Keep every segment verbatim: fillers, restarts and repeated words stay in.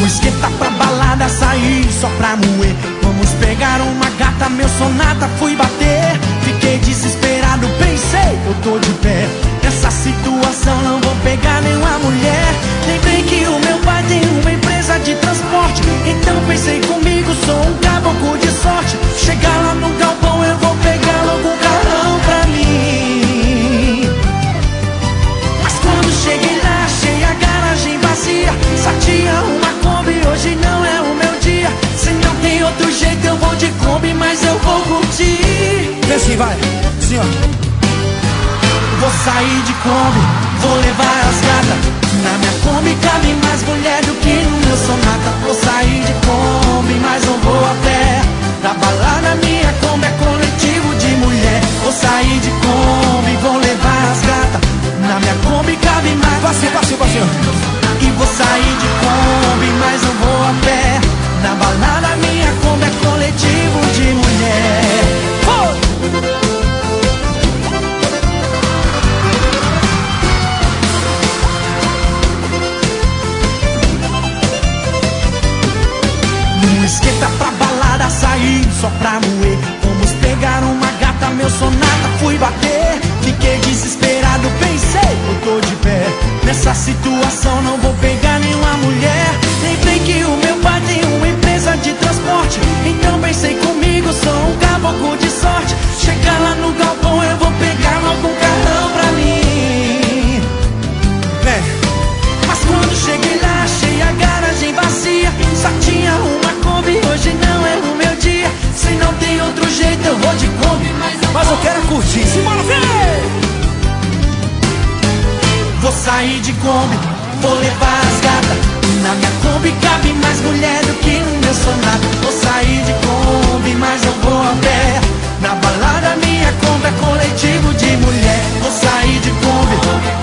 No esquenta pra balada, sair só pra moer. Vamos pegar uma gata, meu sonata, fui bater. Fiquei desesperado, pensei, eu tô de pé. Nessa situação não vou pegar nenhuma mulher. Lembrei que o meu pai tem uma empresa de transporte. Então pensei comigo, sou um caboclo de sorte. Chegar lá no galpão eu vou pegar logo um carrão pra mim. Mas quando cheguei lá, achei a garagem vazia. Só tinha uma Kombi, hoje não é o meu dia. Se não tem outro jeito eu vou de Kombi, mas eu vou curtir. Vem assim, vai, assim ó. Vou sair de Kombi, vou levar as gatas. Na minha Kombi cabe mais mulher do que no meu sonata. Vou sair de Kombi, mas não vou a pé. Na balada minha Kombi é coletivo de mulher. Vou sair de Kombi, vou levar as gatas. Na minha Kombi cabe mais passeio, passeio, passeio. E vou sair de Kombi, mas não vou a pé. Na balada minha Kombi é coletivo de mulher. Oh! Esquenta pra balada, sair só pra moer. Vamos pegar uma gata, meu sonata, fui bater. Fiquei desesperado, pensei, eu tô de pé. Nessa situação não vou pegar nenhuma mulher. Lembrei que o meu pai tem uma empresa de transporte. Então pensei comigo, sou um caboclo de sorte. Chegar lá no galpão eu vou pegar logo um carrão pra mim. Vem. Mas quando cheguei lá, achei a garagem vazia. Só tinha uma Kombi, hoje não é o meu dia. Se não tem outro jeito eu vou de Kombi, mas eu, mas eu quero curtir. Simbora, vem! Vou sair de Kombi, vou levar as gatas. Na minha Kombi cabe mais mulher do que no meu sonata. Vou sair de Kombi, mas eu vou a pé. Na balada minha Kombi é coletivo de mulher. Vou sair de Kombi,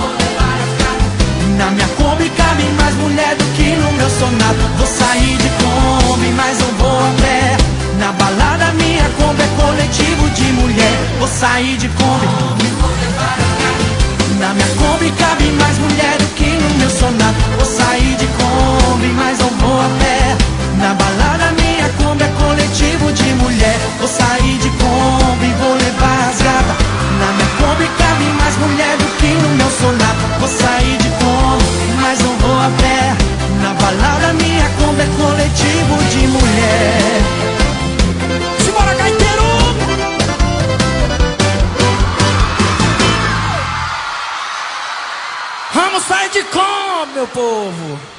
na minha Kombi cabe mais mulher do que no meu sonata. Vou sair de Kombi, mas não vou a pé. Na balada minha Kombi é coletivo de mulher. Vou sair de Kombi, na minha Kombi cabe mais mulher do que no meu sonata. Vou sair de Kombi, mas não vou a pé. Na balada minha Kombi é coletivo de mulher. Vou sair de Kombi, vou levar as gatas. Na minha Kombi cabe mais mulher do que no meu sonata. Vou sair de Kombi, mas não vou a pé. Na balada minha Kombi é coletivo de mulher. Simbora, gaiteiro! Vamos sair de Kombi, meu povo!